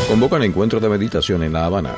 Convocan encuentro de meditación en La Habana.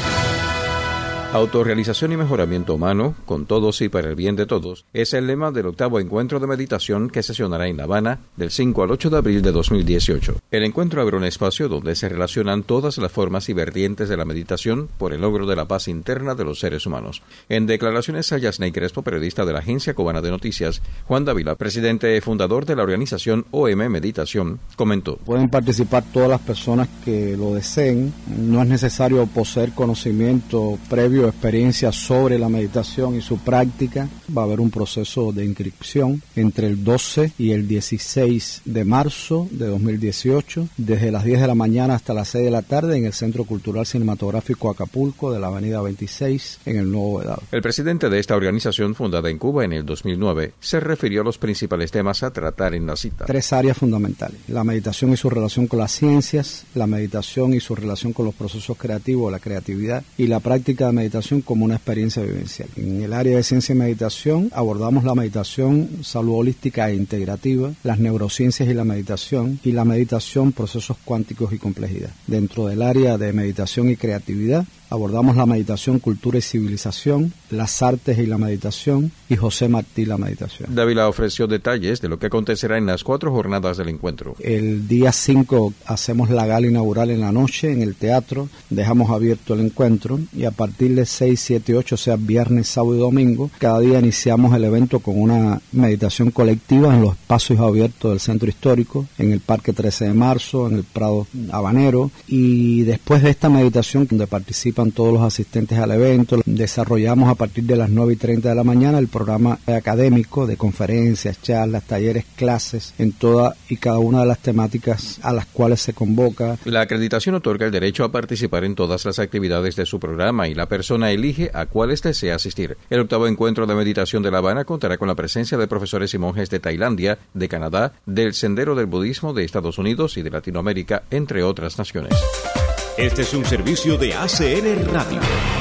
Autorrealización y mejoramiento humano, con todos y para el bien de todos, es el lema del 8º encuentro de meditación que sesionará en La Habana del 5 al 8 de abril de 2018. El encuentro abre un espacio donde se relacionan todas las formas y vertientes de la meditación por el logro de la paz interna de los seres humanos. En declaraciones a Yasney Crespo, periodista de la Agencia Cubana de Noticias, Juan Dávila, presidente y fundador de la organización OM Meditación, comentó: Pueden participar todas las personas que lo deseen. No es necesario poseer conocimiento previo, experiencia sobre la meditación y su práctica. Va a haber un proceso de inscripción entre el 12 y el 16 de marzo de 2018, desde las 10 de la mañana hasta las 6 de la tarde en el Centro Cultural Cinematográfico Acapulco de la Avenida 26 en el Nuevo Vedado. El presidente de esta organización, fundada en Cuba en el 2009, se refirió a los principales temas a tratar en la cita. 3 áreas fundamentales: la meditación y su relación con las ciencias, la meditación y su relación con los procesos creativos, la creatividad, y la práctica de meditación como una experiencia vivencial. En el área de ciencia y meditación abordamos la meditación, salud holística e integrativa, las neurociencias y la meditación, procesos cuánticos y complejidad. Dentro del área de meditación y creatividad abordamos la meditación, cultura y civilización, las artes y la meditación, y José Martí, la meditación. Dávila ofreció detalles de lo que acontecerá en las 4 jornadas del encuentro. El día 5 hacemos la gala inaugural en la noche en el teatro, dejamos abierto el encuentro, y a partir de 6, 7 y 8, o sea, viernes, sábado y domingo, cada día iniciamos el evento con una meditación colectiva en los espacios abiertos del centro histórico, en el Parque 13 de Marzo, en el Prado Habanero, y después de esta meditación, donde participan todos los asistentes al evento, desarrollamos a partir de las 9:30 de la mañana el programa académico de conferencias, charlas, talleres, clases en toda y cada una de las temáticas a las cuales se convoca. La acreditación otorga el derecho a participar en todas las actividades de su programa y la persona elige a cuáles desea asistir. El 8º encuentro de meditación de La Habana contará con la presencia de profesores y monjes de Tailandia, de Canadá, del Sendero del Budismo de Estados Unidos y de Latinoamérica, entre otras naciones. Este es un servicio de ACN Radio.